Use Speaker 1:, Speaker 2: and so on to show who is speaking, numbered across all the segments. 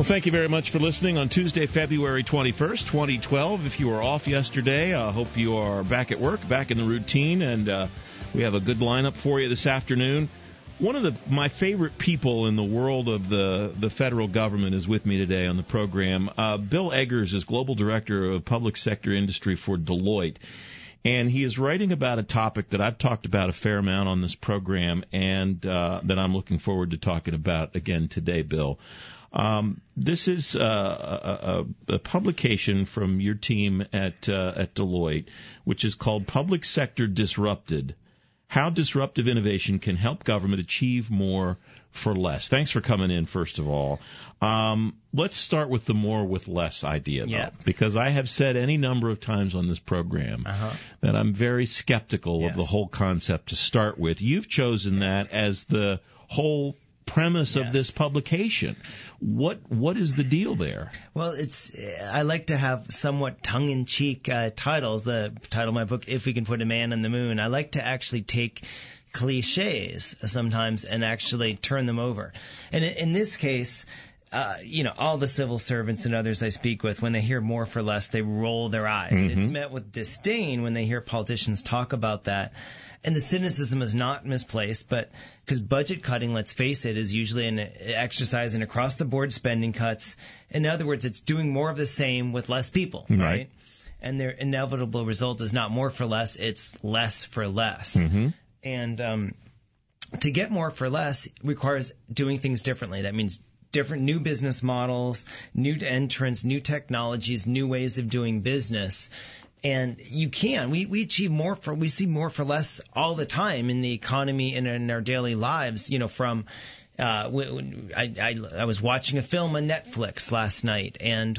Speaker 1: Well, thank you very much for listening on Tuesday, February 21st, 2012. If you were off yesterday, I hope you are back at work, back in the routine, and we have a good lineup for you this afternoon. One of my favorite people in the world of the federal government is with me today on the program. Bill Eggers is Global Director of Public Sector Industry for Deloitte. And he is writing about a topic that I've talked about a fair amount on this program and that I'm looking forward to talking about again today, Bill. This is a publication from your team at Deloitte, which is called Public Sector Disrupted: How Disruptive Innovation Can Help Government Achieve More for Less. Thanks for coming in, first of all. Let's start with the more with less idea, though, because I have said any number of times on this program that I'm very skeptical of the whole concept to start with. You've chosen that as the whole premise of this publication. What is the deal there?
Speaker 2: Well, I like to have somewhat tongue-in-cheek titles. The title of my book, If We Can Put a Man on the Moon. I like to actually take cliches sometimes and actually turn them over. And in this case, all the civil servants and others I speak with, when they hear more for less, they roll their eyes. Mm-hmm. It's met with disdain when they hear politicians talk about that. And the cynicism is not misplaced, but because budget cutting, let's face it, is usually an exercise in across-the-board spending cuts. In other words, it's doing more of the same with less people, right? And their inevitable result is not more for less, it's less for less. Mm-hmm. And to get more for less requires doing things differently. That means different new business models, new entrants, new technologies, new ways of doing business. And you can. We achieve more we see more for less all the time in the economy and in our daily lives. I was watching a film on Netflix last night, and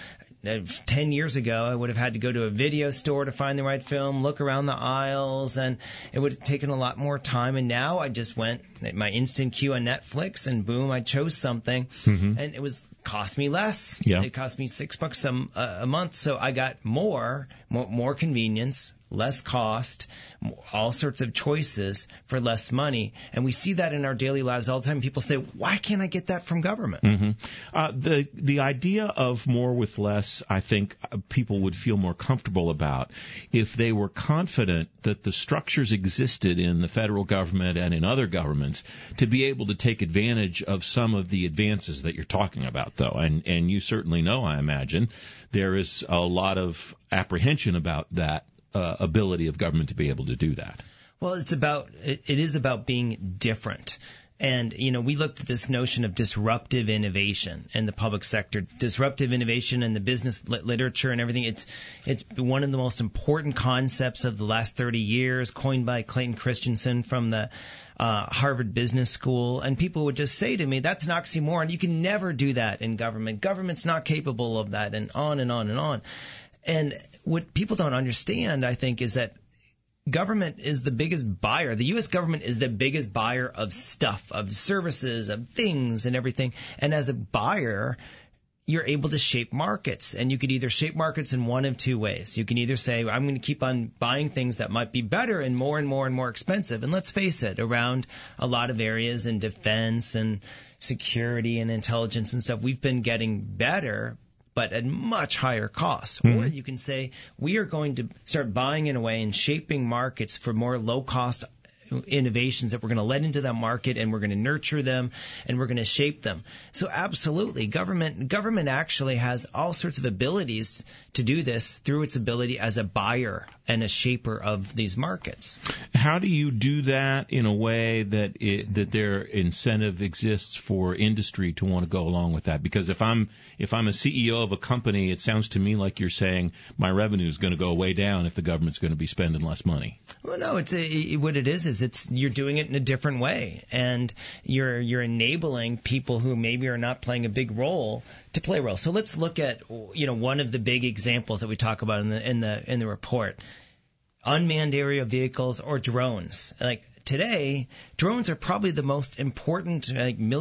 Speaker 2: 10 years ago, I would have had to go to a video store to find the right film, look around the aisles, and it would have taken a lot more time. And now I just went at my instant queue on Netflix, and boom, I chose something, and it cost me less. Yeah. It cost me $6 a month, so I got more convenience, less cost, all sorts of choices for less money. And we see that in our daily lives all the time. People say, why can't I get that from government?
Speaker 1: Mm-hmm. The idea of more with less, I think people would feel more comfortable about if they were confident that the structures existed in the federal government and in other governments to be able to take advantage of some of the advances that you're talking about, though. And you certainly know, I imagine, there is a lot of apprehension about that ability of government to be able to do that.
Speaker 2: Well, it is about being different. And, we looked at this notion of disruptive innovation in the public sector, disruptive innovation in the business literature and everything. It's one of the most important concepts of the last 30 years, coined by Clayton Christensen from the Harvard Business School. And people would just say to me, that's an oxymoron. You can never do that in government. Government's not capable of that, and on and on and on. And what people don't understand, I think, is that government is the biggest buyer. The U.S. government is the biggest buyer of stuff, of services, of things and everything. And as a buyer, you're able to shape markets. And you could either shape markets in one of two ways. You can either say, I'm going to keep on buying things that might be better and more and more and more expensive. And let's face it, around a lot of areas in defense and security and intelligence and stuff, we've been getting better, but at much higher costs. Mm-hmm. Or you can say, we are going to start buying in a way and shaping markets for more low-cost innovations that we're going to let into that market, and we're going to nurture them, and we're going to shape them. So absolutely, government actually has all sorts of abilities to do this through its ability as a buyer and a shaper of these markets.
Speaker 1: How do you do that in a way that their incentive exists for industry to want to go along with that? Because if I'm a CEO of a company, it sounds to me like you're saying my revenue is going to go way down if the government's going to be spending less money.
Speaker 2: Well, no, what it is you're doing it in a different way, and you're enabling people who maybe are not playing a big role to play a role. So let's look at one of the big examples that we talk about in the report: unmanned aerial vehicles or drones. Like today, drones are probably the most important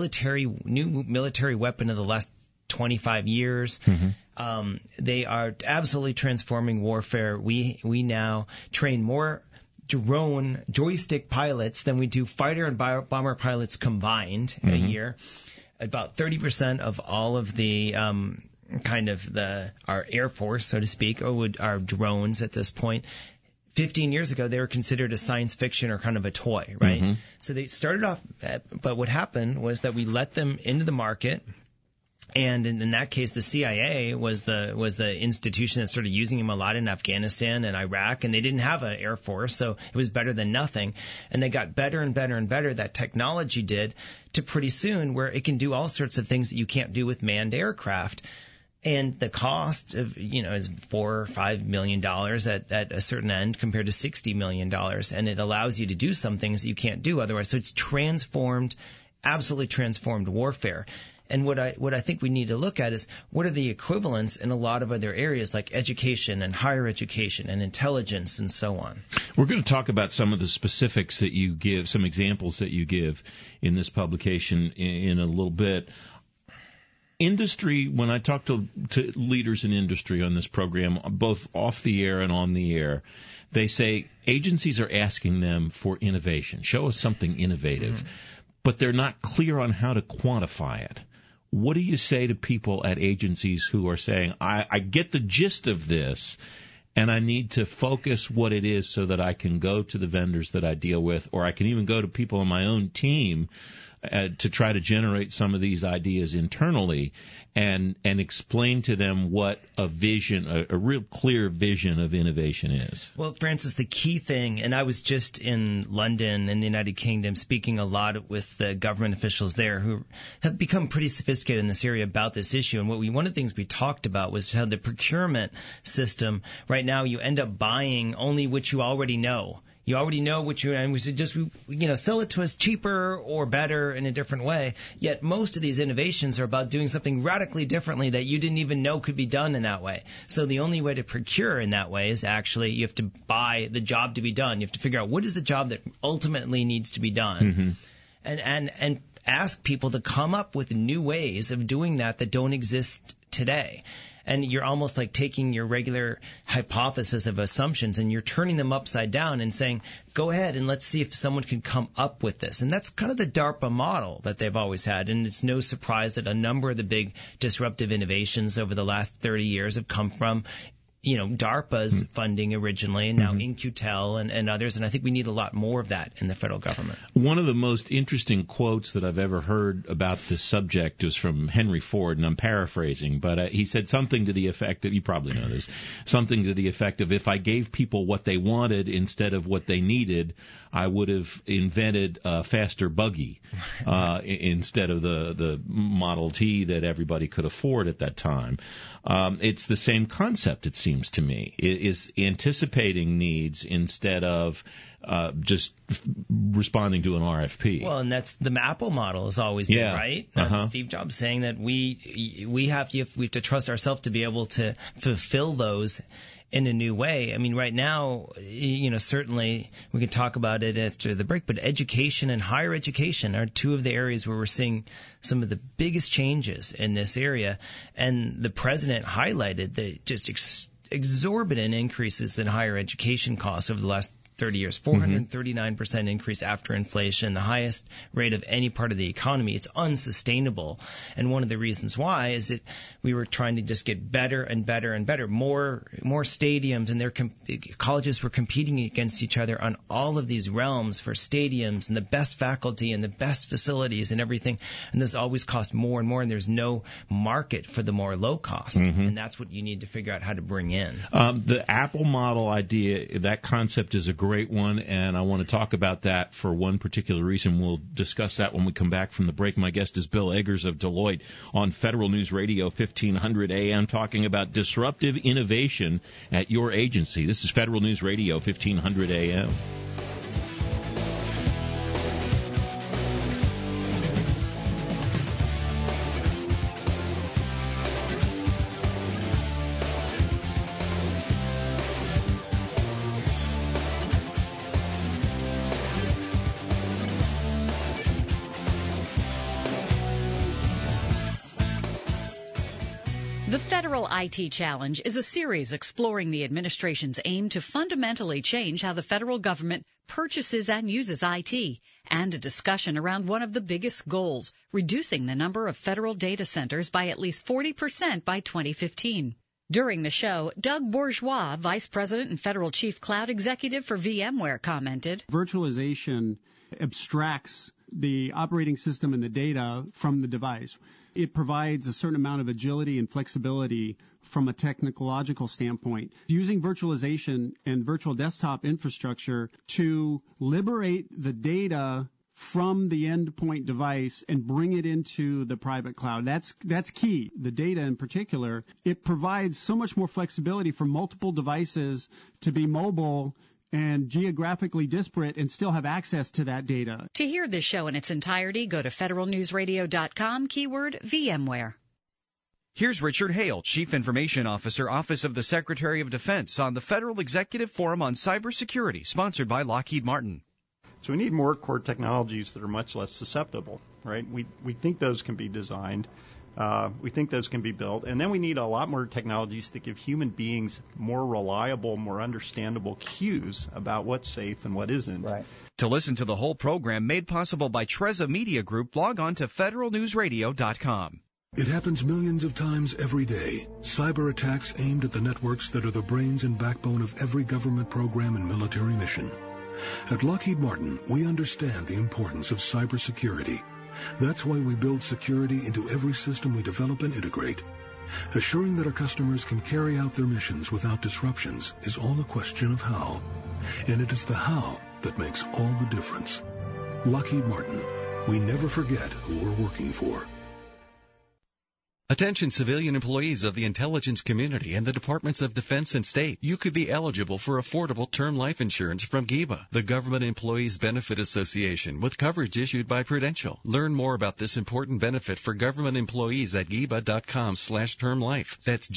Speaker 2: new military weapon of the last 25 years. Mm-hmm. They are absolutely transforming warfare. We now train more drone joystick pilots than we do fighter and bomber pilots combined a year. about 30% of all of the our Air Force, so to speak, are drones at this point. 15 years ago, they were considered a science fiction or kind of a toy, right? Mm-hmm. So they started off, but what happened was that we let them into the market. And in that case, the CIA was the institution that started using them a lot in Afghanistan and Iraq, and they didn't have an Air Force, so it was better than nothing. And they got better and better and better, that technology did, to pretty soon where it can do all sorts of things that you can't do with manned aircraft. And the cost of, is $4 or $5 million at a certain end compared to $60 million. And it allows you to do some things that you can't do otherwise. So it's absolutely transformed warfare. And what I think we need to look at is what are the equivalents in a lot of other areas like education and higher education and intelligence and so on.
Speaker 1: We're going to talk about some of the specifics that you give, some examples that you give in this publication in a little bit. Industry, when I talk to leaders in industry on this program, both off the air and on the air, they say agencies are asking them for innovation. Show us something innovative. But they're not clear on how to quantify it. What do you say to people at agencies who are saying, I get the gist of this, and I need to focus what it is so that I can go to the vendors that I deal with, or I can even go to people on my own team to try to generate some of these ideas internally and explain to them what a vision, a real clear vision of innovation is?
Speaker 2: Well, Francis, the key thing, and I was just in London in the United Kingdom speaking a lot with the government officials there who have become pretty sophisticated in this area about this issue. And one of the things we talked about was how the procurement system, right now you end up buying only what you already know. You already know and we said just, sell it to us cheaper or better in a different way. Yet most of these innovations are about doing something radically differently that you didn't even know could be done in that way. So the only way to procure in that way is actually you have to buy the job to be done. You have to figure out what is the job that ultimately needs to be done. Mm-hmm. And ask people to come up with new ways of doing that don't exist today. And you're almost like taking your regular hypothesis of assumptions and you're turning them upside down and saying, go ahead and let's see if someone can come up with this. And that's kind of the DARPA model that they've always had. And it's no surprise that a number of the big disruptive innovations over the last 30 years have come from DARPA's funding originally, and now In-Q-Tel and others, and I think we need a lot more of that in the federal government.
Speaker 1: One of the most interesting quotes that I've ever heard about this subject was from Henry Ford, and I'm paraphrasing, but he said something to the effect of, you probably know this, something to the effect of, if I gave people what they wanted instead of what they needed, I would have invented a faster buggy instead of the Model T that everybody could afford at that time. It's the same concept, it seems to me. It is anticipating needs instead of just responding to an RFP.
Speaker 2: Well, and that's the Apple model has always been, right? Steve Jobs saying that we have to trust ourselves to be able to fulfill those in a new way. I mean, right now, certainly we can talk about it after the break, but education and higher education are two of the areas where we're seeing some of the biggest changes in this area. And the president highlighted the just exorbitant increases in higher education costs over the last 30 years, 439% increase after inflation, the highest rate of any part of the economy. It's unsustainable. And one of the reasons why is that we were trying to just get better and better and better, more stadiums, and colleges were competing against each other on all of these realms for stadiums and the best faculty and the best facilities and everything. And this always cost more and more, and there's no market for the more low cost. And that's what you need to figure out how to bring in.
Speaker 1: The Apple model idea, that concept is a great one, and I want to talk about that for one particular reason. We'll discuss that when we come back from the break. My guest is Bill Eggers of Deloitte on Federal News Radio 1500 AM, talking about disruptive innovation at your agency. This is Federal News Radio 1500 AM.
Speaker 3: The Federal IT Challenge is a series exploring the administration's aim to fundamentally change how the federal government purchases and uses IT, and a discussion around one of the biggest goals, reducing the number of federal data centers by at least 40% by 2015. During the show, Doug Bourgeois, Vice President and Federal Chief Cloud Executive for VMware, commented,
Speaker 4: "Virtualization abstracts the operating system and the data from the device. It provides a certain amount of agility and flexibility from a technological standpoint. Using virtualization and virtual desktop infrastructure to liberate the data from the endpoint device and bring it into the private cloud. That's key. The data in particular, it provides so much more flexibility for multiple devices to be mobile and geographically disparate and still have access to that data."
Speaker 3: To hear this show in its entirety, go to federalnewsradio.com, keyword VMware.
Speaker 5: Here's Richard Hale, Chief Information Officer, Office of the Secretary of Defense, on the Federal Executive Forum on Cybersecurity, sponsored by Lockheed Martin.
Speaker 6: So we need more core technologies that are much less susceptible, right? We think those can be designed. We think those can be built. And then we need a lot more technologies that give human beings more reliable, more understandable cues about what's safe and what isn't.
Speaker 5: Right. To listen to the whole program made possible by Treza Media Group, log on to federalnewsradio.com.
Speaker 7: It happens millions of times every day. Cyber attacks aimed at the networks that are the brains and backbone of every government program and military mission. At Lockheed Martin, we understand the importance of cybersecurity. That's why we build security into every system we develop and integrate. Assuring that our customers can carry out their missions without disruptions is all a question of how. And it is the how that makes all the difference. Lockheed Martin, we never forget who we're working for.
Speaker 8: Attention civilian employees of the intelligence community and the Departments of Defense and State. You could be eligible for affordable term life insurance from GEBA, the Government Employees Benefit Association, with coverage issued by Prudential. Learn more about this important benefit for government employees at GEBA.com/termlife. That's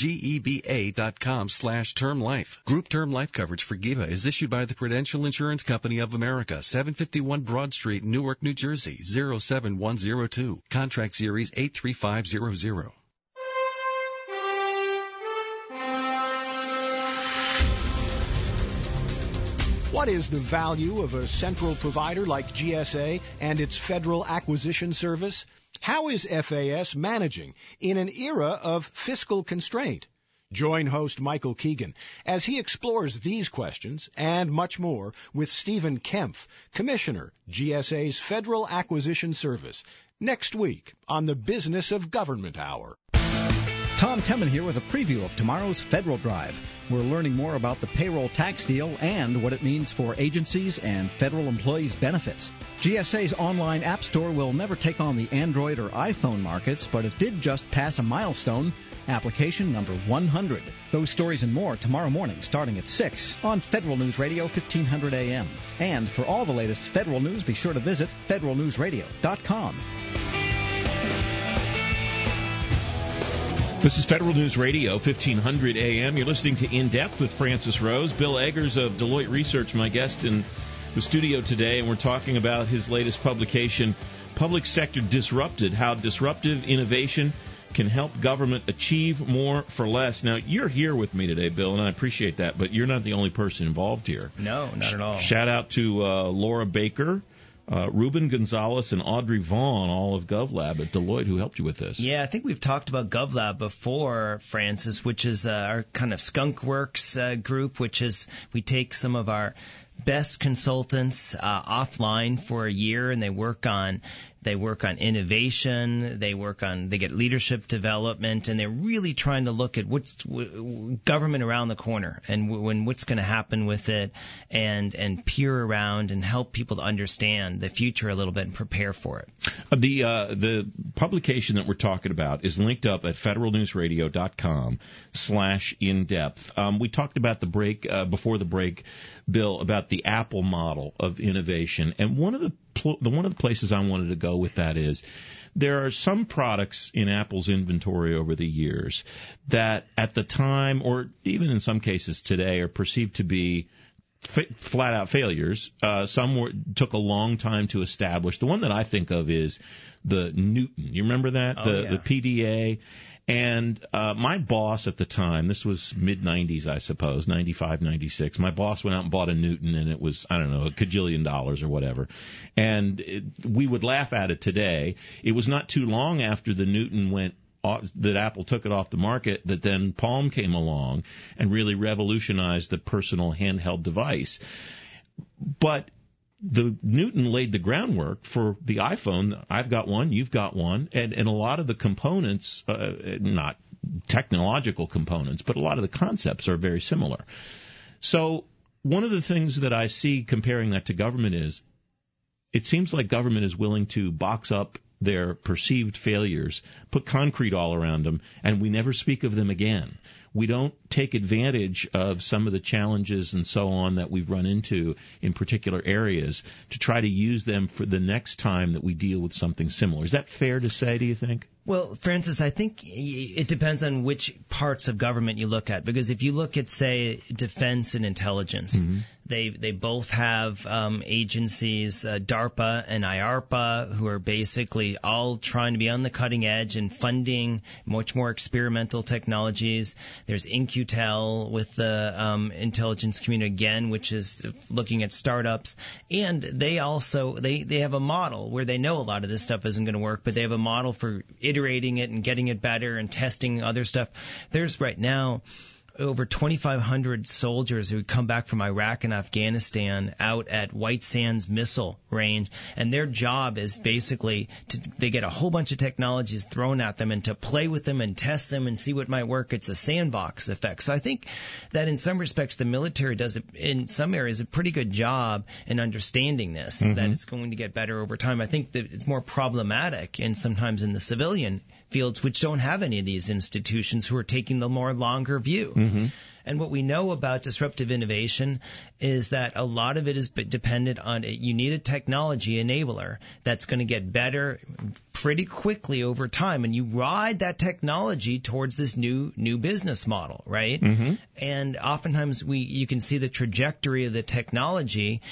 Speaker 8: GEBA.com/termlife. Group term life coverage for GEBA is issued by the Prudential Insurance Company of America, 751 Broad Street, Newark, New Jersey, 07102. Contract Series 83500.
Speaker 9: What is the value of a central provider like GSA and its Federal Acquisition Service? How is FAS managing in an era of fiscal constraint? Join host Michael Keegan as he explores these questions and much more with Stephen Kempf, Commissioner, GSA's Federal Acquisition Service, next week on the Business of Government Hour.
Speaker 10: Tom Temin here with a preview of tomorrow's Federal Drive. We're learning more about the payroll tax deal and what it means for agencies and federal employees' benefits. GSA's online app store will never take on the Android or iPhone markets, but it did just pass a milestone, application number 100. Those stories and more tomorrow morning starting at 6 on Federal News Radio 1500 AM. And for all the latest federal news, be sure to visit federalnewsradio.com.
Speaker 1: This is Federal News Radio, 1500 AM. You're listening to In Depth with Francis Rose. Bill Eggers of Deloitte Research, my guest in the studio today, and we're talking about his latest publication, Public Sector Disrupted, How Disruptive Innovation Can Help Government Achieve More for Less. Now, you're here with me today, Bill, and I appreciate that, but you're not the only person involved here.
Speaker 2: No, not at all.
Speaker 1: Shout out to Laura Baker, Ruben Gonzalez, and Audrey Vaughn, all of GovLab at Deloitte, who helped you with this.
Speaker 2: Yeah, I think we've talked about GovLab before, Francis, which is our kind of skunkworks group, which is we take some of our best consultants offline for a year, and they work on innovation, they get leadership development, and they're really trying to look at what's government around the corner and what's going to happen with it, and peer around and help people to understand the future a little bit and prepare for it.
Speaker 1: The publication that we're talking about is linked up at federalnewsradio.com/in-depth. We talked about the break before the break, Bill, about the Apple model of innovation, and one of the places I wanted to go with that is there are some products in Apple's inventory over the years that at the time, or even in some cases today, are perceived to be flat out failures. Some took a long time to establish. The one that I think of is the Newton. You remember that? The PDA. And my boss at the time, this was mid-'90s, I suppose, 95, 96, my boss went out and bought a Newton, and it was, I don't know, $1 kajillion or whatever. And we would laugh at it today. It was not too long after the Newton went that Apple took it off the market that then Palm came along and really revolutionized the personal handheld device. But the Newton laid the groundwork for the iPhone. I've got one, you've got one, and a lot of the components, not technological components, but a lot of the concepts are very similar. So one of the things that I see comparing that to government is it seems like government is willing to box up their perceived failures, put concrete all around them, and we never speak of them again. We don't take advantage of some of the challenges and so on that we've run into in particular areas to try to use them for the next time that we deal with something similar. Is that fair to say, do you think?
Speaker 2: Well, Francis, I think it depends on which parts of government you look at. Because if you look at, say, defense and intelligence, they both have agencies, DARPA and IARPA, who are basically all trying to be on the cutting edge and funding much more experimental technologies. There's In-Q-Tel with the intelligence community again, which is looking at startups. And they also they have a model where they know a lot of this stuff isn't going to work, but they have a model for iterating it and getting it better and testing other stuff. There's right now over 2,500 soldiers who come back from Iraq and Afghanistan out at White Sands Missile Range, and their job is basically they get a whole bunch of technologies thrown at them and to play with them and test them and see what might work. It's a sandbox effect. So I think that in some respects the military does, in some areas, a pretty good job in understanding this, that it's going to get better over time. I think that it's more problematic and sometimes in the civilian fields which don't have any of these institutions who are taking the more longer view. And what we know about disruptive innovation is that a lot of it is dependent on you need a technology enabler that's going to get better pretty quickly over time, and you ride that technology towards this new business model, right? And oftentimes you can see the trajectory of the technology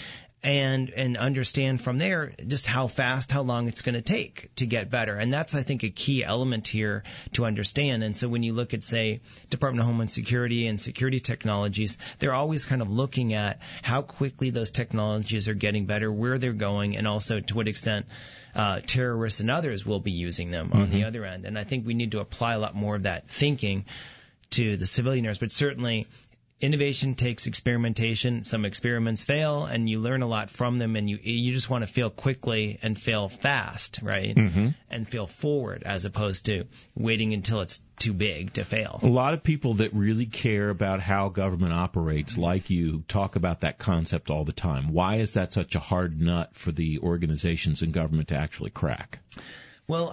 Speaker 2: and understand from there just how fast, how long it's going to take to get better. And that's, I think, a key element here to understand. And so when you look at, say, Department of Homeland Security and security technologies, they're always kind of looking at how quickly those technologies are getting better, where they're going, and also to what extent terrorists and others will be using them on the other end. And I think we need to apply a lot more of that thinking to the civilian areas. But certainly innovation takes experimentation. Some experiments fail, and you learn a lot from them, and you just want to fail quickly and fail fast, right? And fail forward as opposed to waiting until it's too big to fail.
Speaker 1: A lot of people that really care about how government operates, like you, talk about that concept all the time. Why is that such a hard nut for the organizations in government to actually crack?
Speaker 2: Well,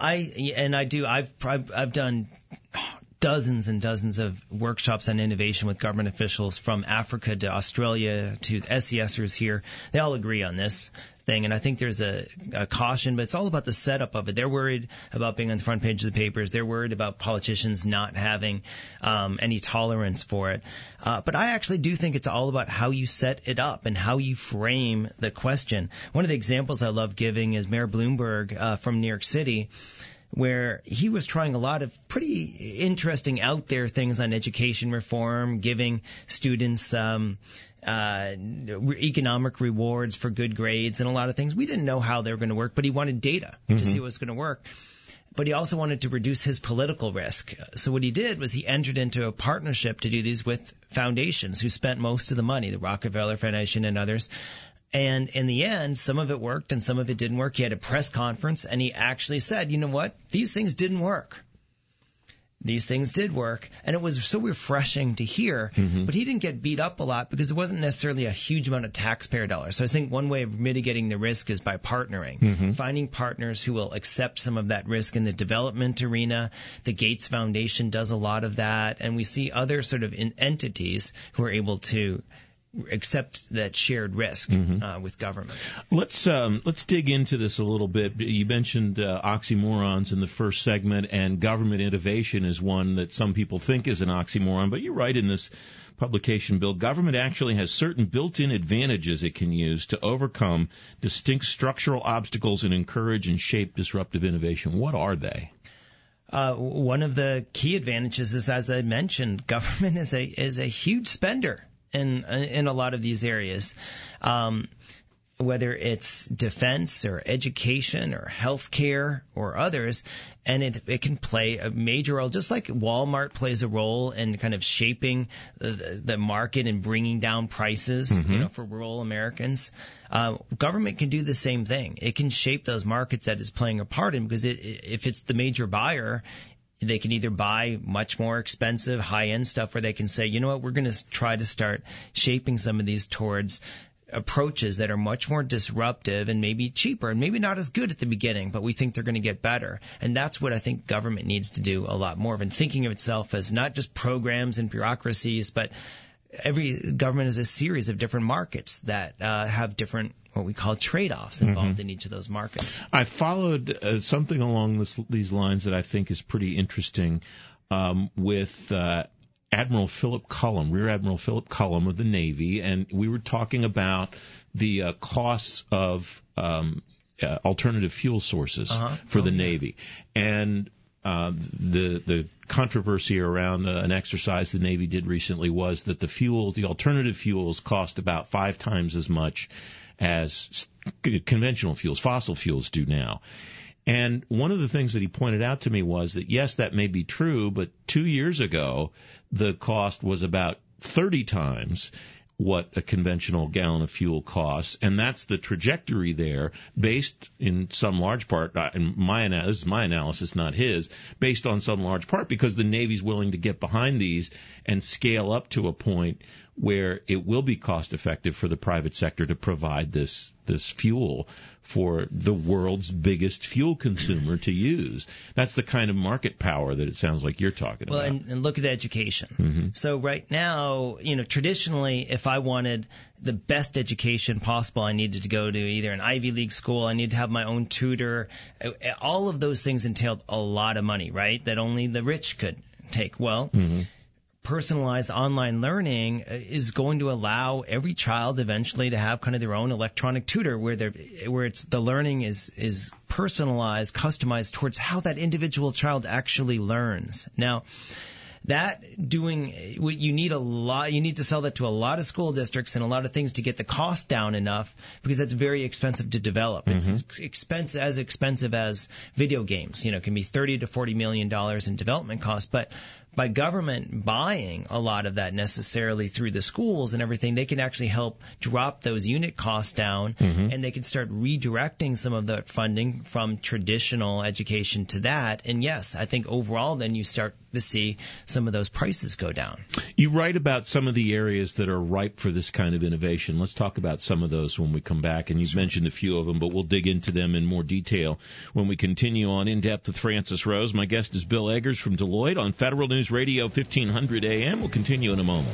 Speaker 2: I've done dozens and dozens of workshops on innovation with government officials from Africa to Australia to SESers here. They all agree on this thing, and I think there's a caution, but it's all about the setup of it. They're worried about being on the front page of the papers. They're worried about politicians not having any tolerance for it. But I actually do think it's all about how you set it up and how you frame the question. One of the examples I love giving is Mayor Bloomberg from New York City, where he was trying a lot of pretty interesting out there things on education reform, giving students economic rewards for good grades and a lot of things. We didn't know how they were going to work, but he wanted data to see what was going to work. But he also wanted to reduce his political risk. So what he did was he entered into a partnership to do these with foundations who spent most of the money, the Rockefeller Foundation and others. And in the end, some of it worked and some of it didn't work. He had a press conference and he actually said, you know what? These things didn't work. These things did work. And it was so refreshing to hear. But he didn't get beat up a lot because there wasn't necessarily a huge amount of taxpayer dollars. So I think one way of mitigating the risk is by partnering, finding partners who will accept some of that risk in the development arena. The Gates Foundation does a lot of that. And we see other sort of entities who are able to accept that shared risk with government.
Speaker 1: Let's dig into this a little bit. You mentioned oxymorons in the first segment, and government innovation is one that some people think is an oxymoron, but you're right in this publication, Bill. Government actually has certain built-in advantages it can use to overcome distinct structural obstacles and encourage and shape disruptive innovation. What are they?
Speaker 2: One of the key advantages is, as I mentioned, government is a huge spender in a lot of these areas. Whether it's defense or education or healthcare or others, and it can play a major role, just like Walmart plays a role in kind of shaping the market and bringing down prices, for rural Americans. Government can do the same thing. It can shape those markets that it's playing a part in, because if it's the major buyer, they can either buy much more expensive high-end stuff, or they can say, you know what, we're going to try to start shaping some of these towards approaches that are much more disruptive and maybe cheaper and maybe not as good at the beginning, but we think they're going to get better. And that's what I think government needs to do a lot more of, and thinking of itself as not just programs and bureaucracies, but every government is a series of different markets that have different what we call trade-offs involved in each of those markets.
Speaker 1: I followed something along these lines that I think is pretty interesting with Admiral Philip Cullum, Rear Admiral Philip Cullum of the Navy, and we were talking about the costs of alternative fuel sources for the Navy. And the controversy around an exercise the Navy did recently was that the alternative fuels cost about 5 times as much as conventional fuels, fossil fuels do now. And one of the things that he pointed out to me was that, yes, that may be true, but 2 years ago, the cost was about 30 times what a conventional gallon of fuel costs, and that's the trajectory there, based in some large part, this is my analysis, not his, based on some large part because the Navy's willing to get behind these and scale up to a point where it will be cost effective for the private sector to provide this fuel for the world's biggest fuel consumer to use. That's the kind of market power that it sounds like you're talking about.
Speaker 2: Well, and look at education. So right now, traditionally, if I wanted the best education possible, I needed to go to either an Ivy League school, I needed to have my own tutor. All of those things entailed a lot of money, right, that only the rich could take. Well, personalized online learning is going to allow every child eventually to have kind of their own electronic tutor where the learning is personalized, customized towards how that individual child actually learns. Now, you need to sell that to a lot of school districts and a lot of things to get the cost down enough, because that's very expensive to develop. It's as expensive as video games. It can be $30 to $40 million in development costs, but by government buying a lot of that necessarily through the schools and everything, they can actually help drop those unit costs down, and they can start redirecting some of the funding from traditional education to that. And yes, I think overall then you start to see some of those prices go down.
Speaker 1: You write about some of the areas that are ripe for this kind of innovation. Let's talk about some of those when we come back. And you've mentioned a few of them, but we'll dig into them in more detail when we continue on In Depth with Francis Rose. My guest is Bill Eggers from Deloitte on Federal News Radio 1500 AM. We'll continue in a moment.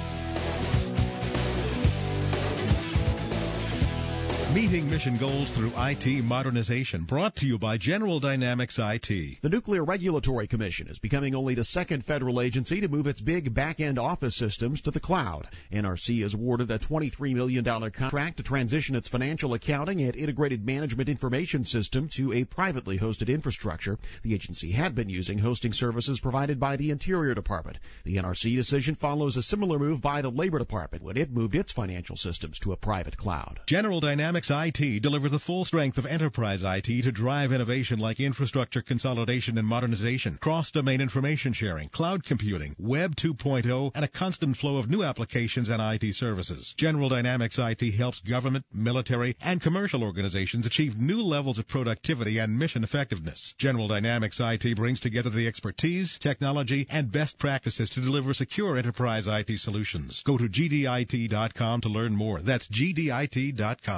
Speaker 11: Meeting mission goals through IT modernization, brought to you by General Dynamics IT.
Speaker 12: The Nuclear Regulatory Commission is becoming only the second federal agency to move its big back-end office systems to the cloud. NRC is awarded a $23 million contract to transition its financial accounting and integrated management information system to a privately hosted infrastructure. The agency had been using hosting services provided by the Interior Department. The NRC decision follows a similar move by the Labor Department when it moved its financial systems to a private cloud.
Speaker 11: General Dynamics IT deliver the full strength of enterprise IT to drive innovation like infrastructure consolidation and modernization, cross-domain information sharing, cloud computing, Web 2.0, and a constant flow of new applications and IT services. General Dynamics IT helps government, military, and commercial organizations achieve new levels of productivity and mission effectiveness. General Dynamics IT brings together the expertise, technology, and best practices to deliver secure enterprise IT solutions. Go to gdit.com to learn more. That's gdit.com.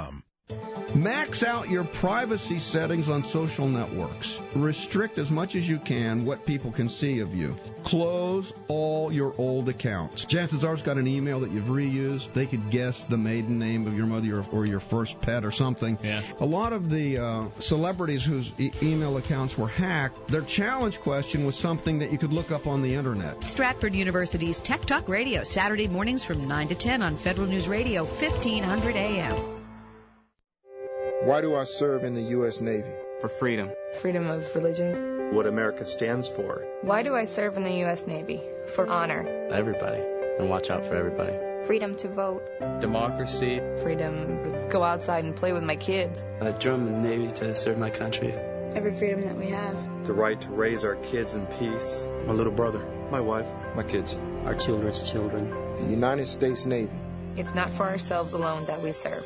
Speaker 13: Max out your privacy settings on social networks. Restrict as much as you can what people can see of you. Close all your old accounts. Chances are it's got an email that you've reused. They could guess the maiden name of your mother or your first pet or something.
Speaker 1: Yeah.
Speaker 13: A lot of the celebrities whose email accounts were hacked, their challenge question was something that you could look up on the Internet.
Speaker 14: Stratford University's Tech Talk Radio, Saturday mornings from 9 to 10 on Federal News Radio, 1500 AM.
Speaker 15: Why do I serve in the U.S. Navy?
Speaker 16: For freedom.
Speaker 17: Freedom of religion.
Speaker 16: What America stands for.
Speaker 17: Why do I serve in the U.S. Navy? For honor.
Speaker 16: Everybody. And watch out for everybody.
Speaker 17: Freedom to vote.
Speaker 16: Democracy.
Speaker 17: Freedom to go outside and play with my kids.
Speaker 16: I joined the Navy to serve my country.
Speaker 17: Every freedom that we have.
Speaker 16: The right to raise our kids in peace.
Speaker 15: My little brother.
Speaker 16: My wife.
Speaker 15: My kids.
Speaker 16: Our children's children.
Speaker 15: The United States Navy.
Speaker 17: It's not for ourselves alone that we serve.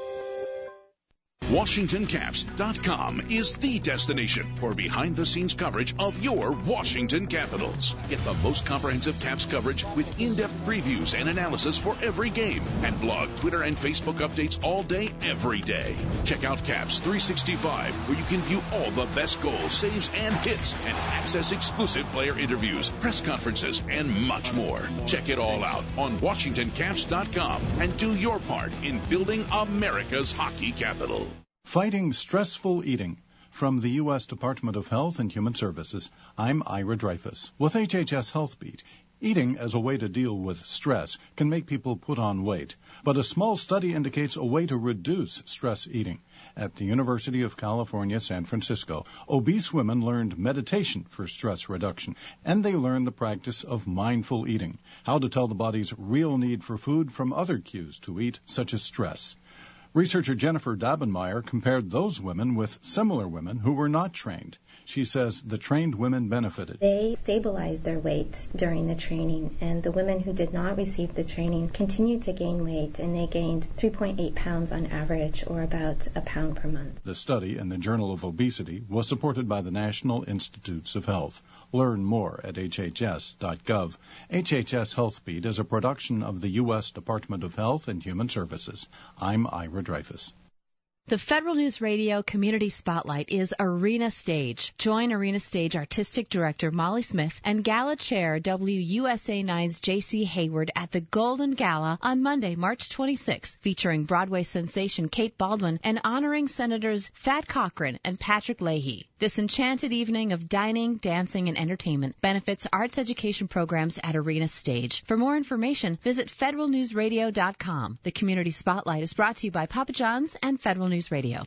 Speaker 18: WashingtonCaps.com is the destination for behind-the-scenes coverage of your Washington Capitals. Get the most comprehensive Caps coverage with in-depth previews and analysis for every game, and blog, Twitter, and Facebook updates all day, every day. Check out Caps 365, where you can view all the best goals, saves, and hits, and access exclusive player interviews, press conferences, and much more. Check it all out on WashingtonCaps.com and do your part in building America's hockey capital.
Speaker 19: Fighting Stressful Eating. From the U.S. Department of Health and Human Services, I'm Ira Dreyfus. With HHS Health Beat, eating as a way to deal with stress can make people put on weight. But a small study indicates a way to reduce stress eating. At the University of California, San Francisco, obese women learned meditation for stress reduction, and they learned the practice of mindful eating, how to tell the body's real need for food from other cues to eat, such as stress. Researcher Jennifer Dabenmeyer compared those women with similar women who were not trained. She says the trained women benefited.
Speaker 20: They stabilized their weight during the training, and the women who did not receive the training continued to gain weight, and they gained 3.8 pounds on average, or about a pound per month.
Speaker 19: The study in the Journal of Obesity was supported by the National Institutes of Health. Learn more at hhs.gov. HHS Health Beat is a production of the U.S. Department of Health and Human Services. I'm Ira Dreyfus.
Speaker 21: The Federal News Radio Community Spotlight is Arena Stage. Join Arena Stage Artistic Director Molly Smith and Gala Chair WUSA 9's J.C. Hayward at the Golden Gala on Monday, March 26th, featuring Broadway sensation Kate Baldwin and honoring Senators Thad Cochran and Patrick Leahy. This enchanted evening of dining, dancing, and entertainment benefits arts education programs at Arena Stage. For more information, visit federalnewsradio.com. The Community Spotlight is brought to you by Papa John's and Federal News Radio.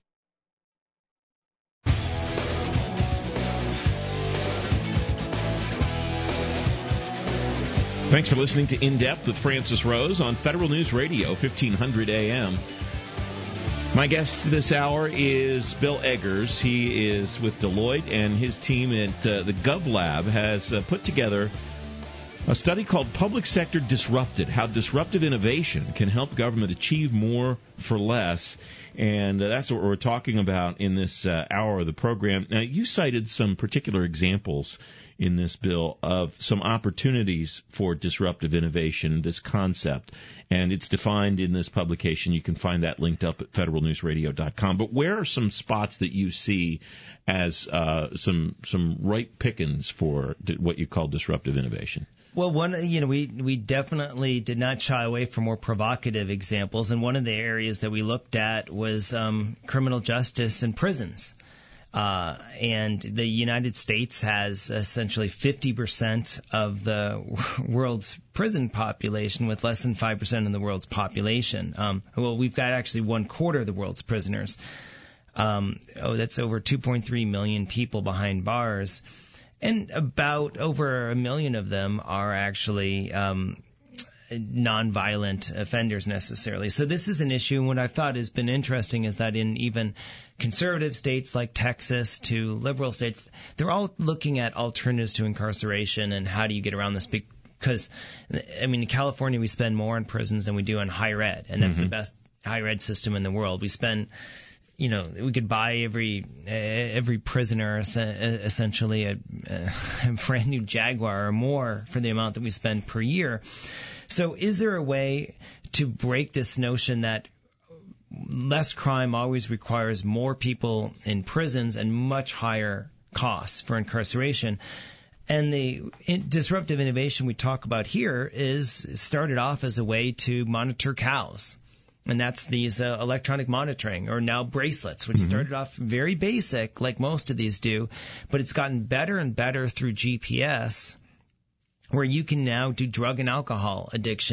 Speaker 1: Thanks for listening to In Depth with Francis Rose on Federal News Radio, 1500 AM. My guest this hour is Bill Eggers. He is with Deloitte, and his team at the GovLab has put together a study called Public Sector Disrupted, how disruptive innovation can help government achieve more for less. And that's what we're talking about in this hour of the program. Now, you cited some particular examples in this bill of some opportunities for disruptive innovation, this concept. And it's defined in this publication. You can find that linked up at federalnewsradio.com. But where are some spots that you see as some ripe pickings for what you call disruptive innovation?
Speaker 2: Well, we definitely did not shy away from more provocative examples, and one of the areas that we looked at was criminal justice and prisons. And the United States has essentially 50% of the world's prison population, with less than 5% of the world's population. We've got actually 1/4 of the world's prisoners. That's over 2.3 million people behind bars. And about over 1 million of them are actually nonviolent offenders necessarily. So this is an issue, and what I thought has been interesting is that in even conservative states like Texas to liberal states, they're all looking at alternatives to incarceration and how do you get around this. Because, in California we spend more on prisons than we do on higher ed, and that's the best higher ed system in the world. We spend... we could buy every prisoner essentially a brand new Jaguar or more for the amount that we spend per year. So is there a way to break this notion that less crime always requires more people in prisons and much higher costs for incarceration. And the disruptive innovation we talk about here is started off as a way to monitor cows. And that's these electronic monitoring, or now bracelets, which started off very basic, like most of these do, but it's gotten better and better through GPS, where you can now do drug and alcohol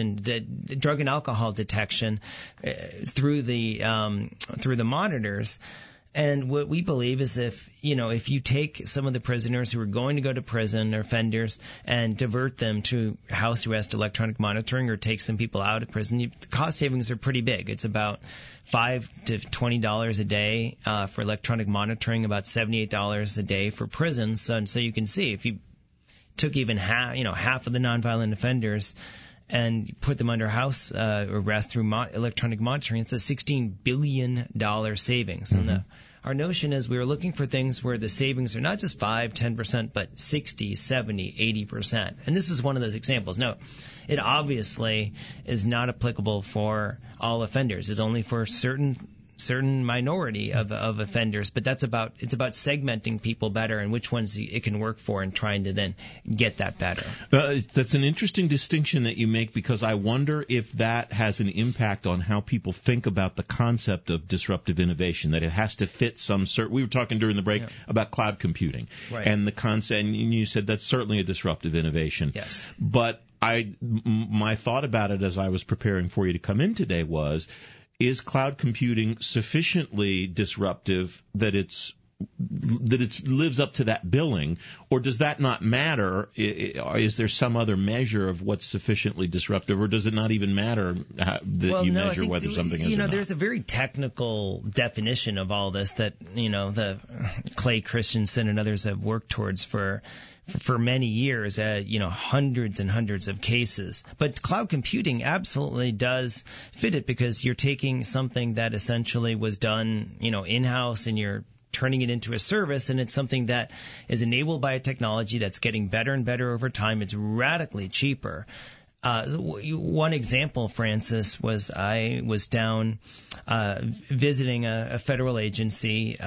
Speaker 2: detection through the monitors. And what we believe is if you take some of the prisoners who are going to go to prison or offenders and divert them to house arrest electronic monitoring, or take some people out of prison, the cost savings are pretty big. It's about $5 to $20 a day for electronic monitoring, about $78 a day for prisons. So you can see, if you took even half of the nonviolent offenders and put them under house arrest through electronic monitoring, it's a $16 billion savings. And our notion is we were looking for things where the savings are not just 5, 10%, but 60, 70, 80%. And this is one of those examples. No, it obviously is not applicable for all offenders. It's only for certain minority of offenders, but it's about segmenting people better and which ones it can work for, and trying to then get that better.
Speaker 1: That's an interesting distinction that you make, because I wonder if that has an impact on how people think about the concept of disruptive innovation, that it has to fit some certain. We were talking during the break about cloud computing, right, and the concept, and you said that's certainly a disruptive innovation.
Speaker 2: Yes.
Speaker 1: But my thought about it as I was preparing for you to come in today was, is cloud computing sufficiently disruptive that it lives up to that billing, or does that not matter? Is there some other measure of what's sufficiently disruptive, or does it not even matter measure whether something is or not?
Speaker 2: There's a very technical definition of all this that the Clay Christensen and others have worked towards for many years, hundreds and hundreds of cases. But cloud computing absolutely does fit it, because you're taking something that essentially was done, in-house, and you're turning it into a service, and it's something that is enabled by a technology that's getting better and better over time. It's radically cheaper. One example, Francis, was I was down visiting a federal agency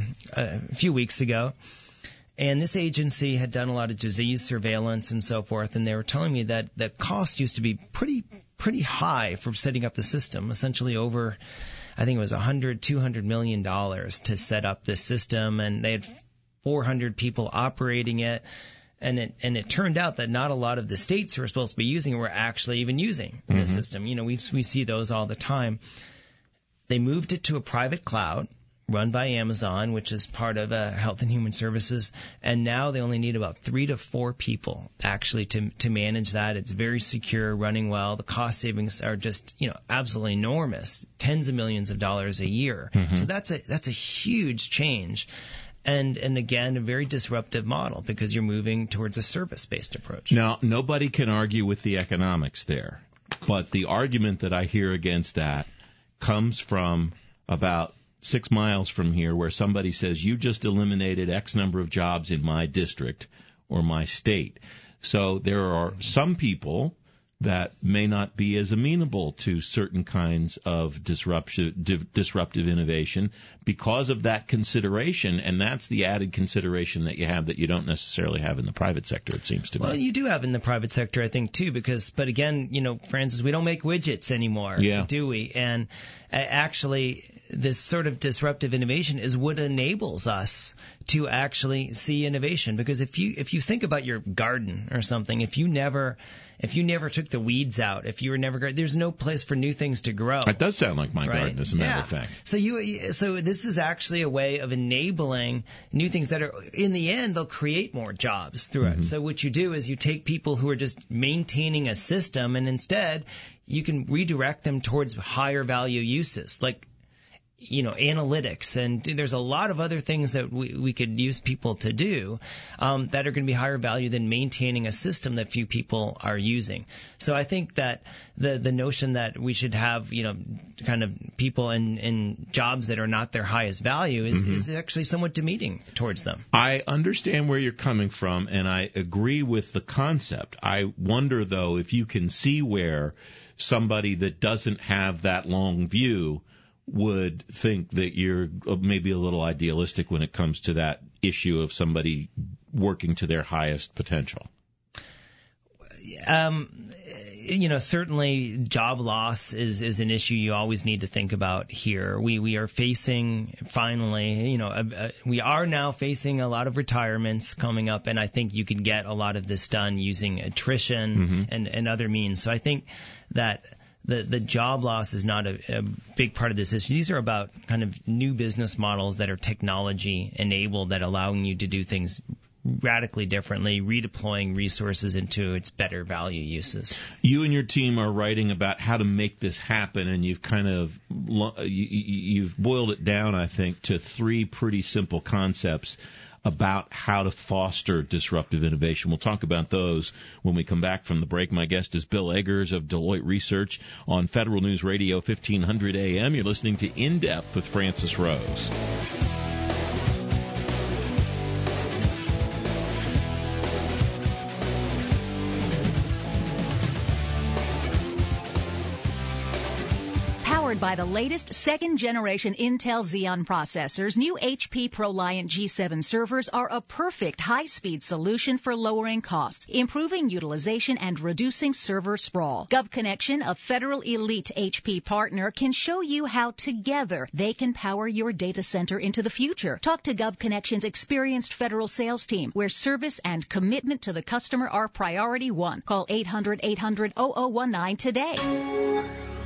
Speaker 2: a few weeks ago. And this agency had done a lot of disease surveillance and so forth, and they were telling me that the cost used to be pretty high for setting up the system, essentially over, I think it was $200 million to set up this system, and they had 400 people operating it. And it turned out that not a lot of the states who were supposed to be using it were actually even using the system. We see those all the time. They moved it to a private cloud run by Amazon, which is part of Health and Human Services, and now they only need about 3 to 4 people actually to manage that. It's very secure, running well. The cost savings are just absolutely enormous, tens of millions of dollars a year. So that's a huge change. And again, a very disruptive model, because you're moving towards a service-based approach.
Speaker 1: Now, nobody can argue with the economics there, but the argument that I hear against that comes from about 6 miles from here, where somebody says, you just eliminated X number of jobs in my district or my state. So there are some people that may not be as amenable to certain kinds of disruptive innovation because of that consideration, and that's the added consideration that you have that you don't necessarily have in the private sector, it seems to me.
Speaker 2: Well, you do have in the private sector, I think, too, but again, Francis, we don't make widgets anymore, do we? And actually, this sort of disruptive innovation is what enables us to actually see innovation. Because if you think about your garden or something, if you never took the weeds out, if you were never, there's no place for new things to grow.
Speaker 1: It does sound like my garden, as a matter of fact.
Speaker 2: So this is actually a way of enabling new things that are, in the end, they'll create more jobs through it. So what you do is you take people who are just maintaining a system, and instead you can redirect them towards higher value uses, like analytics, and there's a lot of other things that we could use people to do that are going to be higher value than maintaining a system that few people are using. So I think that the notion that we should have kind of people in jobs that are not their highest value is actually somewhat demeaning towards them.
Speaker 1: I understand where you're coming from, and I agree with the concept. I wonder, though, if you can see where somebody that doesn't have that long view would think that you're maybe a little idealistic when it comes to that issue of somebody working to their highest potential.
Speaker 2: Certainly job loss is an issue you always need to think about here. We are facing, finally, we are now facing a lot of retirements coming up, and I think you can get a lot of this done using attrition and other means. So I think that the job loss is not a big part of this issue. These are about kind of new business models that are technology enabled, that allowing you to do things radically differently, redeploying resources into its better value uses.
Speaker 1: You and your team are writing about how to make this happen, and you've kind of you've boiled it down, I think, to 3 pretty simple concepts about how to foster disruptive innovation. We'll talk about those when we come back from the break. My guest is Bill Eggers of Deloitte Research on Federal News Radio 1500 AM. You're listening to In Depth with Francis Rose.
Speaker 3: Powered by the latest second-generation Intel Xeon processors, new HP ProLiant G7 servers are a perfect high-speed solution for lowering costs, improving utilization, and reducing server sprawl. GovConnection, a federal elite HP partner, can show you how together they can power your data center into the future. Talk to GovConnection's experienced federal sales team, where service and commitment to the customer are priority one. Call 800-800-0019 today.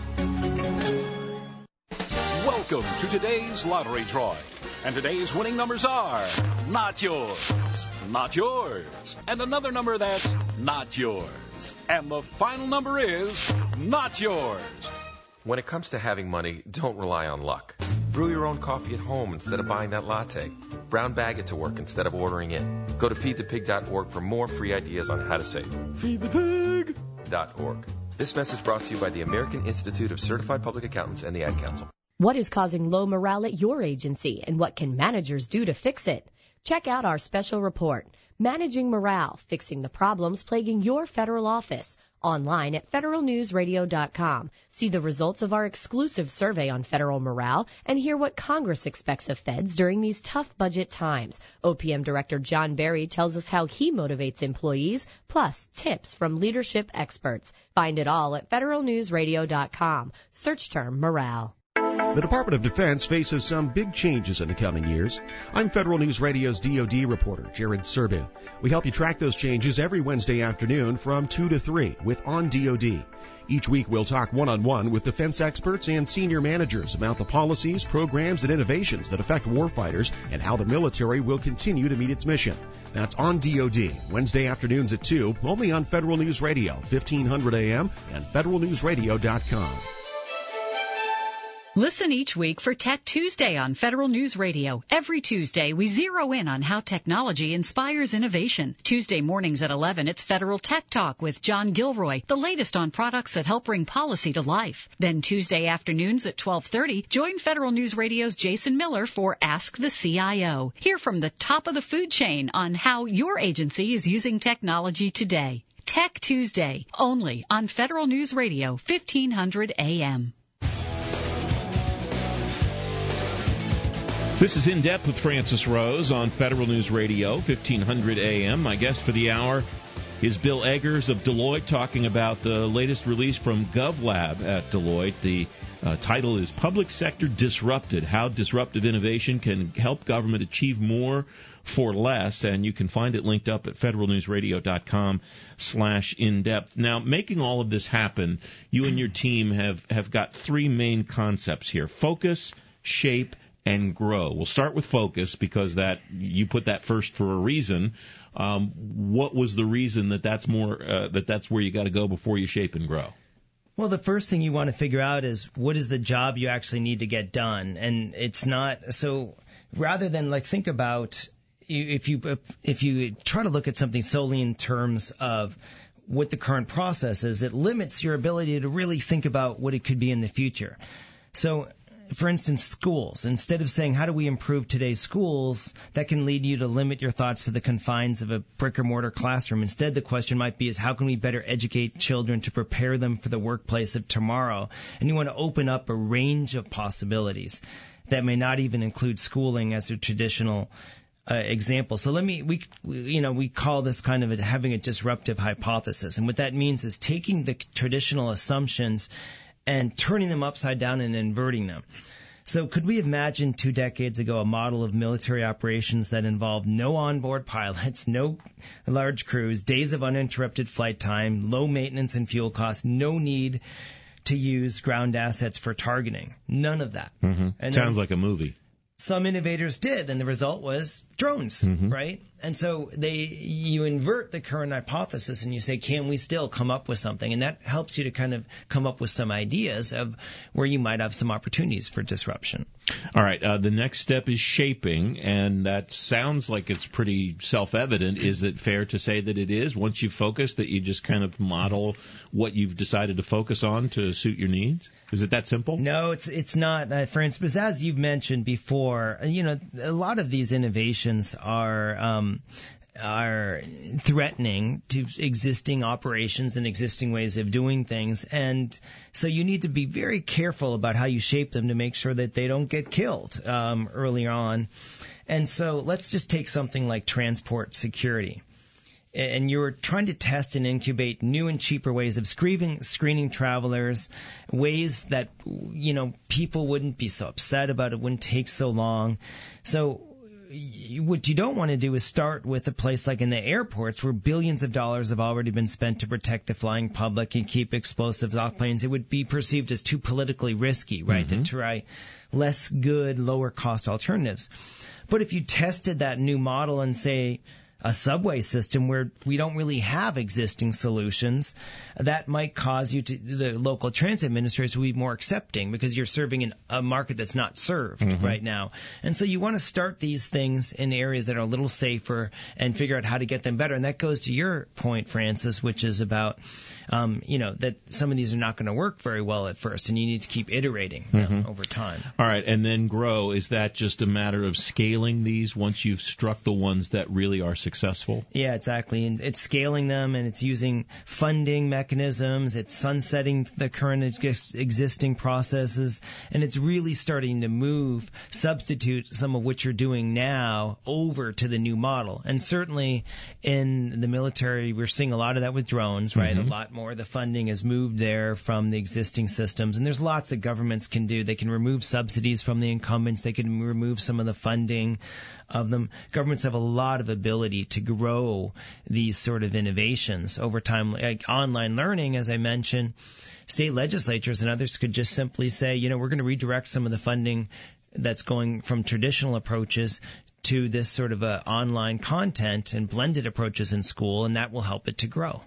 Speaker 18: Welcome to today's lottery drawing. And today's winning numbers are not yours, not yours, and another number that's not yours. And the final number is not yours.
Speaker 4: When it comes to having money, don't rely on luck. Brew your own coffee at home instead of buying that latte. Brown bag it to work instead of ordering it. Go to feedthepig.org for more free ideas on how to save. Feedthepig.org. This message brought to you by the American Institute of Certified Public Accountants and the Ad Council.
Speaker 22: What is causing low morale at your agency, and what can managers do to fix it? Check out our special report, Managing Morale, Fixing the Problems Plaguing Your Federal Office, online at federalnewsradio.com. See the results of our exclusive survey on federal morale and hear what Congress expects of feds during these tough budget times. OPM Director John Barry tells us how he motivates employees, plus tips from leadership experts. Find it all at federalnewsradio.com. Search term morale.
Speaker 12: The Department of Defense faces some big changes in the coming years. I'm Federal News Radio's DoD reporter, Jared Serbu. We help you track those changes every Wednesday afternoon from 2 to 3 with On DoD. Each week we'll talk one-on-one with defense experts and senior managers about the policies, programs, and innovations that affect warfighters and how the military will continue to meet its mission. That's On DoD, Wednesday afternoons at 2, only on Federal News Radio, 1500 AM and federalnewsradio.com.
Speaker 3: Listen each week for Tech Tuesday on Federal News Radio. Every Tuesday, we zero in on how technology inspires innovation. Tuesday mornings at 11, it's Federal Tech Talk with John Gilroy, the latest on products that help bring policy to life. Then Tuesday afternoons at 12:30, join Federal News Radio's Jason Miller for Ask the CIO. Hear from the top of the food chain on how your agency is using technology today. Tech Tuesday, only on Federal News Radio, 1500 AM.
Speaker 1: This is In Depth with Francis Rose on Federal News Radio, 1500 AM. My guest for the hour is Bill Eggers of Deloitte, talking about the latest release from GovLab at Deloitte. The title is Public Sector Disrupted, How Disruptive Innovation Can Help Government Achieve More for Less. And you can find it linked up at federalnewsradio.com/indepth. Now, making all of this happen, you and your team have got 3 main concepts here: focus, shape, and grow. We'll start with focus because that you put that first for a reason. What was the reason that's where you got to go before you shape and grow?
Speaker 2: Well, the first thing you want to figure out is what is the job you actually need to get done, and it's not so. Rather than think about if you try to look at something solely in terms of what the current process is, it limits your ability to really think about what it could be in the future. So for instance, schools. Instead of saying, how do we improve today's schools, that can lead you to limit your thoughts to the confines of a brick-or-mortar classroom. Instead, the question might be, is how can we better educate children to prepare them for the workplace of tomorrow? And you want to open up a range of possibilities that may not even include schooling as a traditional example. So we call this kind of having a disruptive hypothesis. And what that means is taking the traditional assumptions and turning them upside down and inverting them. So could we imagine 2 decades ago a model of military operations that involved no onboard pilots, no large crews, days of uninterrupted flight time, low maintenance and fuel costs, no need to use ground assets for targeting? None of that.
Speaker 1: And sounds like a movie.
Speaker 2: Some innovators did, and the result was drones, right? And so you invert the current hypothesis and you say, can we still come up with something? And that helps you to kind of come up with some ideas of where you might have some opportunities for disruption.
Speaker 1: All right. The next step is shaping, and that sounds like it's pretty self-evident. Is it fair to say that it is? Once you focus, that you just kind of model what you've decided to focus on to suit your needs? Is it that simple?
Speaker 2: No, it's not. For instance, as you've mentioned before, a lot of these innovations are threatening to existing operations and existing ways of doing things. And so you need to be very careful about how you shape them to make sure that they don't get killed early on. And so let's just take something like transport security. And you're trying to test and incubate new and cheaper ways of screening travelers, ways that, people wouldn't be so upset about, it wouldn't take so long. So what you don't want to do is start with a place like in the airports where billions of dollars have already been spent to protect the flying public and keep explosives off planes. It would be perceived as too politically risky, right, to try less good, lower cost alternatives. But if you tested that new model and say a subway system where we don't really have existing solutions, that might cause the local transit administrators to be more accepting because you're serving a market that's not served right now. And so you want to start these things in areas that are a little safer and figure out how to get them better. And that goes to your point, Francis, which is about, that some of these are not going to work very well at first, and you need to keep iterating over time.
Speaker 1: All right, and then grow. Is that just a matter of scaling these once you've struck the ones that really are successful?
Speaker 2: Yeah, exactly. And it's scaling them, and it's using funding mechanisms. It's sunsetting the current existing processes, and it's really starting to substitute some of what you're doing now over to the new model. And certainly in the military, we're seeing a lot of that with drones, right? A lot more. The funding has moved there from the existing systems, and there's lots that governments can do. They can remove subsidies from the incumbents. They can remove some of the funding of them. Governments have a lot of ability to grow these sort of innovations over time. Like online learning, as I mentioned, state legislatures and others could just simply say, we're going to redirect some of the funding that's going from traditional approaches to this sort of online content and blended approaches in school, and that will help it to grow.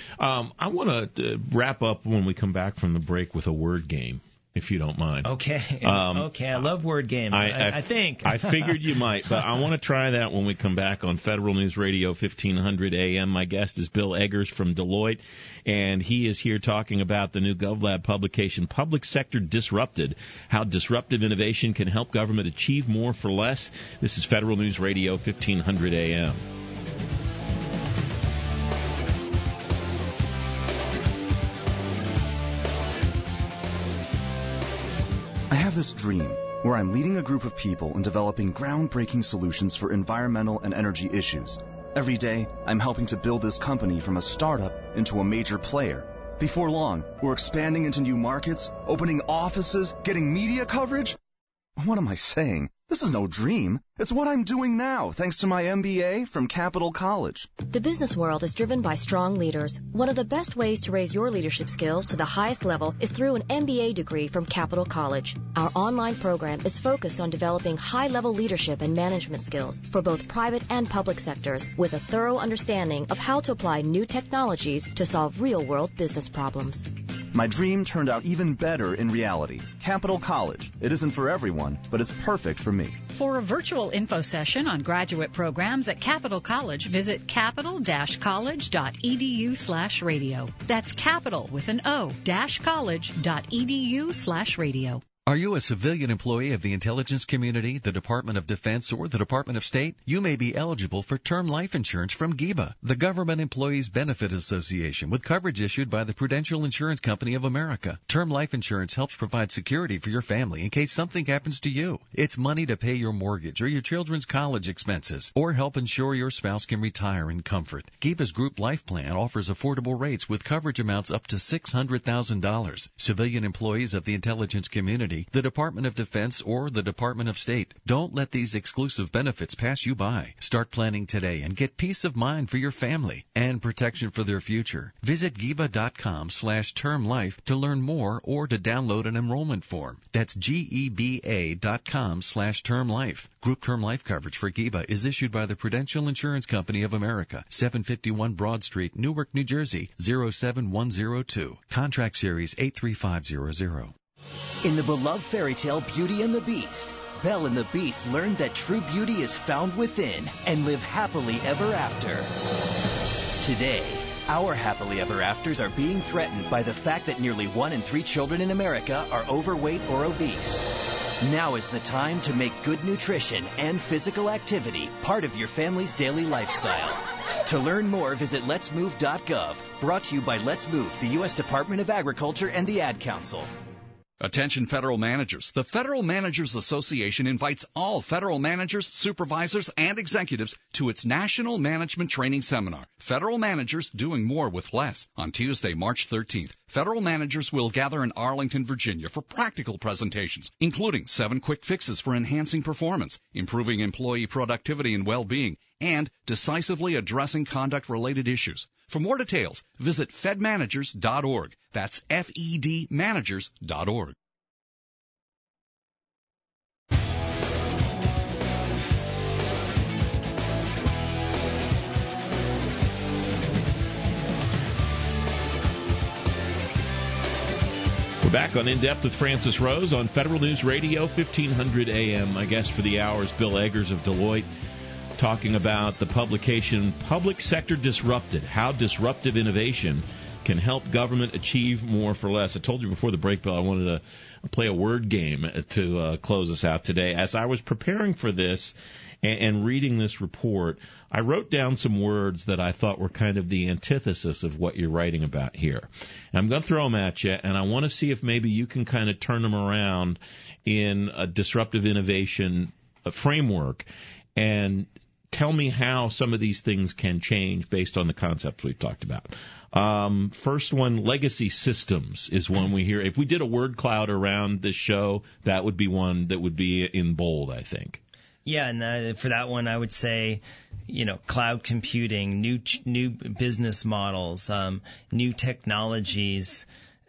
Speaker 1: I want to wrap up when we come back from the break with a word game, if you don't mind.
Speaker 2: Okay. I love word games. I think.
Speaker 1: I figured you might, but I want to try that when we come back on Federal News Radio 1500 AM. My guest is Bill Eggers from Deloitte, and he is here talking about the new GovLab publication, Public Sector Disrupted, how disruptive innovation can help government achieve more for less. This is Federal News Radio 1500 AM.
Speaker 5: I have this dream where I'm leading a group of people in developing groundbreaking solutions for environmental and energy issues. Every day, I'm helping to build this company from a startup into a major player. Before long, we're expanding into new markets, opening offices, getting media coverage. What am I saying? This is no dream. It's what I'm doing now, thanks to my MBA from Capital College.
Speaker 22: The business world is driven by strong leaders. One of the best ways to raise your leadership skills to the highest level is through an MBA degree from Capital College. Our online program is focused on developing high-level leadership and management skills for both private and public sectors with a thorough understanding of how to apply new technologies to solve real-world business problems.
Speaker 5: My dream turned out even better in reality. Capital College. It isn't for everyone, but it's perfect for me.
Speaker 3: For a virtual info session on graduate programs at Capital College, visit capital-college.edu/radio. That's capital with an O, -college.edu/radio.
Speaker 8: Are you a civilian employee of the intelligence community, the Department of Defense, or the Department of State? You may be eligible for term life insurance from GEBA, the Government Employees Benefit Association, with coverage issued by the Prudential Insurance Company of America. Term life insurance helps provide security for your family in case something happens to you. It's money to pay your mortgage or your children's college expenses, or help ensure your spouse can retire in comfort. GEBA's group life plan offers affordable rates with coverage amounts up to $600,000. Civilian employees of the intelligence community, the Department of Defense, or the Department of State. Don't let these exclusive benefits pass you by. Start planning today and get peace of mind for your family and protection for their future. Visit GEBA.com/termlife to learn more or to download an enrollment form. That's GEBA.com/termlife. Group term life coverage for GEBA is issued by the Prudential Insurance Company of America, 751 Broad Street, Newark, New Jersey, 07102. Contract Series 83500.
Speaker 6: In the beloved fairy tale Beauty and the Beast, Belle and the Beast learned that true beauty is found within and live happily ever after. Today, our happily ever afters are being threatened by the fact that nearly 1 in 3 children in America are overweight or obese. Now is the time to make good nutrition and physical activity part of your family's daily lifestyle. To learn more, visit letsmove.gov. Brought to you by Let's Move, the U.S. Department of Agriculture and the Ad Council.
Speaker 7: Attention federal managers. The Federal Managers Association invites all federal managers, supervisors, and executives to its National Management Training Seminar, Federal Managers Doing More with Less, on Tuesday, March 13th. Federal managers will gather in Arlington, Virginia for practical presentations, including 7 quick fixes for enhancing performance, improving employee productivity and well-being, and decisively addressing conduct-related issues. For more details, visit fedmanagers.org. That's fedmanagers.org.
Speaker 1: We're back on In Depth with Francis Rose on Federal News Radio, 1500 AM. My guest for the hour is Bill Eggers of Deloitte, talking about the publication Public Sector Disrupted, how disruptive innovation can help government achieve more for less. I told you before the break, Bill, I wanted to play a word game to close us out today. As I was preparing for this and reading this report, I wrote down some words that I thought were kind of the antithesis of what you're writing about here. And I'm going to throw them at you, and I want to see if maybe you can kind of turn them around in a disruptive innovation framework and tell me how some of these things can change based on the concepts we've talked about. First one, legacy systems is one we hear. If we did a word cloud around this show, that would be one that would be in bold, I think.
Speaker 2: Yeah, and for that one, I would say, cloud computing, new business models, new technologies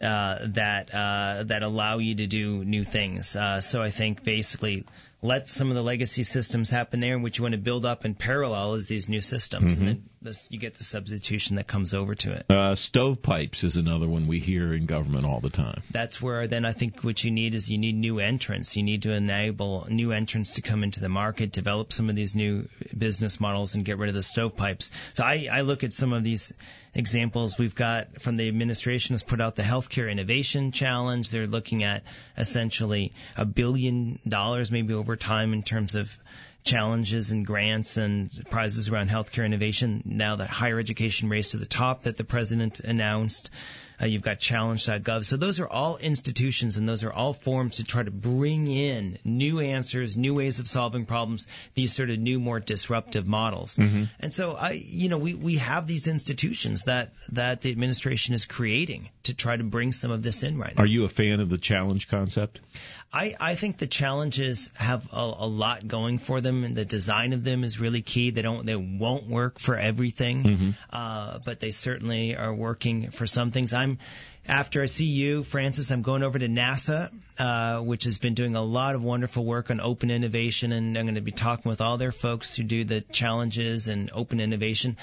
Speaker 2: that allow you to do new things. So I think basically let some of the legacy systems happen there, and what you want to build up in parallel is these new systems, and then you get the substitution that comes over to it.
Speaker 1: Stovepipes is another one we hear in government all the time.
Speaker 2: That's where then I think what you need is you need new entrants. You need to enable new entrants to come into the market, develop some of these new business models, and get rid of the stovepipes. So I look at some of these examples we've got from the administration has put out the Healthcare Innovation Challenge. They're looking at essentially $1 billion maybe over time in terms of challenges and grants and prizes around healthcare innovation. Now the higher education race to the top that the president announced. You've got challenge.gov. So those are all institutions, and those are all forms to try to bring in new answers, new ways of solving problems, these sort of new, more disruptive models. And so we have these institutions that the administration is creating to try to bring some of this in right now.
Speaker 1: Are you a fan of the challenge concept?
Speaker 2: I think the challenges have a lot going for them, and the design of them is really key. They won't work for everything, but they certainly are working for some things. After I see you, Francis, I'm going over to NASA, which has been doing a lot of wonderful work on open innovation, and I'm going to be talking with all their folks who do the challenges and open innovation.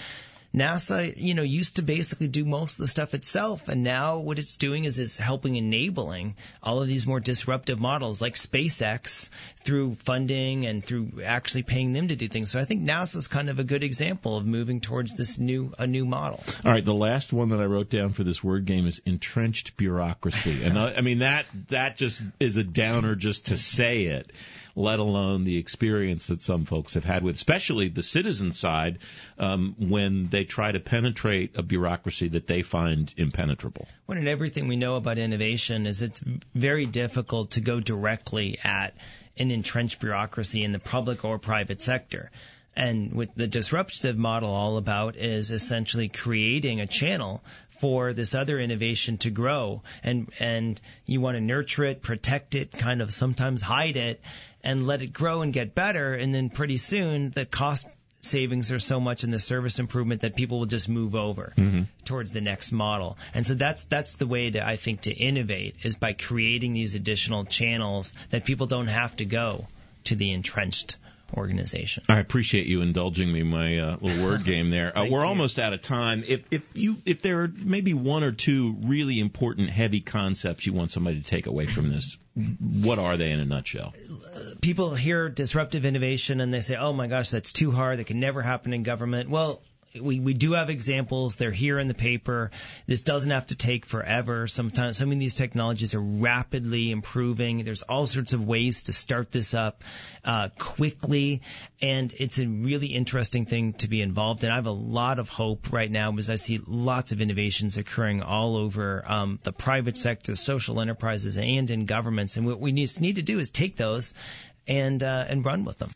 Speaker 2: NASA, used to basically do most of the stuff itself, and now what it's doing is helping enabling all of these more disruptive models like SpaceX through funding and through actually paying them to do things. So I think NASA's kind of a good example of moving towards a new model.
Speaker 1: All right, the last one that I wrote down for this word game is entrenched bureaucracy. And I mean, that just is a downer just to say it, let alone the experience that some folks have had with, especially the citizen side, when they try to penetrate a bureaucracy that they find impenetrable.
Speaker 2: Well, and everything we know about innovation is it's very difficult to go directly at an entrenched bureaucracy in the public or private sector. And what the disruptive model all about is essentially creating a channel for this other innovation to grow. And you want to nurture it, protect it, kind of sometimes hide it, and let it grow and get better. And then pretty soon the cost savings are so much in the service improvement that people will just move over towards the next model. And so that's the way to, I think, to innovate, is by creating these additional channels that people don't have to go to the entrenched organization.
Speaker 1: I appreciate you indulging me in my little word game there. We're almost out of time. If there are maybe one or two really important heavy concepts you want somebody to take away from this, what are they in a nutshell?
Speaker 2: People hear disruptive innovation and they say, oh my gosh, that's too hard. That can never happen in government. Well, we do have examples. They're here in the paper. This doesn't have to take forever. Sometimes some of these technologies are rapidly improving. There's all sorts of ways to start this up quickly, and it's a really interesting thing to be involved in. I have a lot of hope right now because I see lots of innovations occurring all over the private sector, social enterprises, and in governments. And what we need to do is take those and run with them.